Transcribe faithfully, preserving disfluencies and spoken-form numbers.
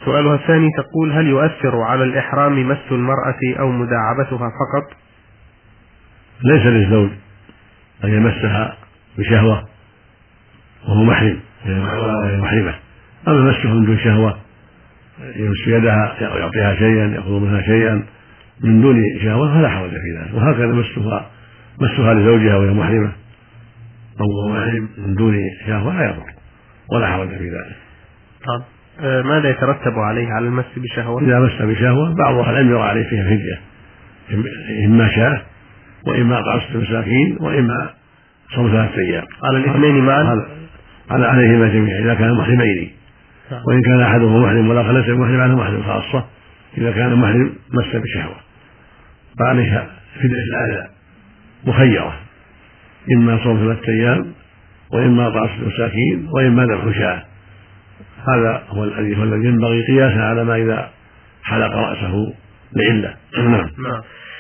سؤالها الثاني تقول: هل يؤثر على الإحرام مس المرأة أو مداعبتها فقط؟ ليس للزوج أن يمسها بشهوة وهو محرم محرمة، أما مسه من دون شهوة يمس يدها يعطيها شيئا يأخذ منها شيئا من دون شهوة فلا حرج في ذلك، وهكذا مسها مسها لزوجها وهي محرمة أو محرم من دون شهوة لا يضر ولا حرج في ذلك. طب ماذا يترتب عليه على المس بشهوة؟ إذا مس بشهوة بعض أهل العلم يرى عليه فيها فدية، إما شاة وإما طعام مساكين وإما صوم ثلاثة أيام على الاثنين معا، على عليهما جميعا إذا كان محرمين، وإن كان أحدهما محرم والآخر ليس محرم عنه محرم خاصة إذا كان محرم مس بشهوة فعليها فدية الأذى مخيرة، إما صوم ثلاثة أيام وإما طعام مساكين وإما ذبح شاة. هذا هو الذي هو الذي ينبغي قياسا على ما إذا حلق رأسه لعلة. نعم.